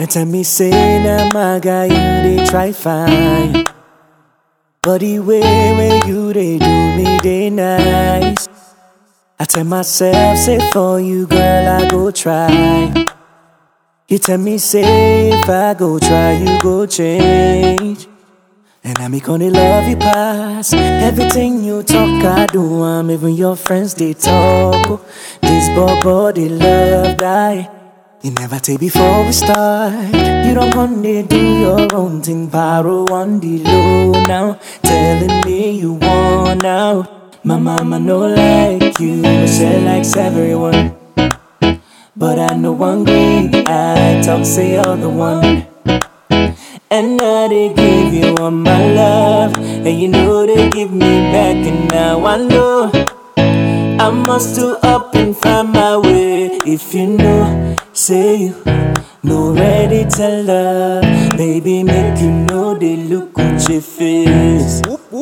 And tell me say now my guy you they try fine, but the way where you they do me they nice. I tell myself say for you girl I go try. You tell me say if I go try you go change. And I'm gonna love you past everything you talk I do. Even your friends they talk. Oh, this body love die. You never take before we start. You don't wanna do your own thing. Paro on the low now, telling me you want out. My mama no like you, she likes everyone. But I know one great, I talk say you're the one. And now they give you all my love, and you know they give me back. And now I know I must do up and find my way. If you know, say you no ready to love, baby make you know they look at your face.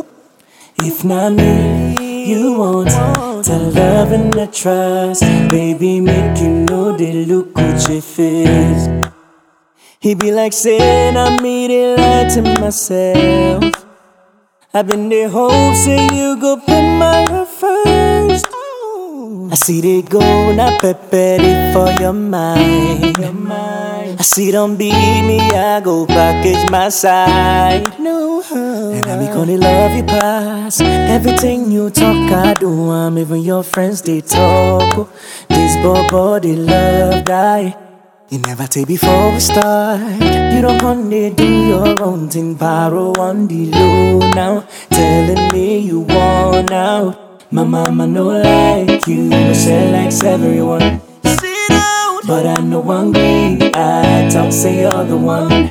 If not me, you want to love and to trust, baby make you know they look at your face. He be like saying I made it lie to myself. I've been there hope say you go put my love first. I see they go not prepared for your mind. I see them beat me, I go package my side. And I'm gonna love you past everything you talk I do. Even your friends they talk. Oh, this body love die. You never take before we start. You don't wanna do your own thing. Paro on the low now, telling me you want out. My mama no like you, she likes everyone. But I know one great, I talk say you're the one.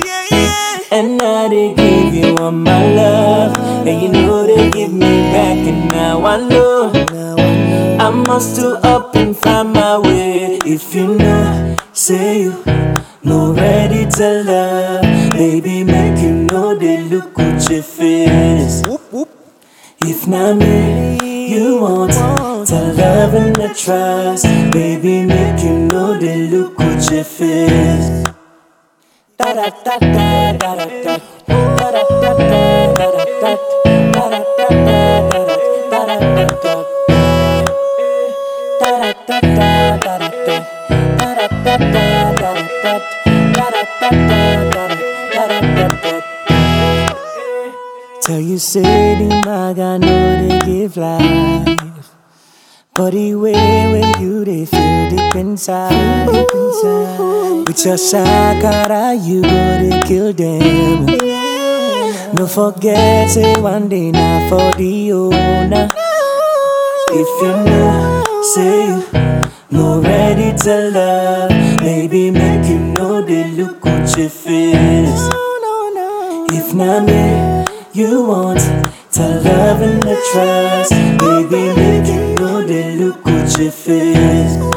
And now they give you all my love, and you know they give me back. And now I know I must do up and find my way. If you know, say you no ready to love, baby make you know they look at your face. If not me, you want to love and to trust, baby make you know they look at your face. Da da da da da da da da da da da da. Tell you say the mag I know they give life, but the way where you they feel deep inside. With your shakara you go to kill them. No forget say one day now for the owner. If you know, say you no ready to love, baby make you know they look at your face. If not me, you want to love and to trust, baby make you know they look at your face.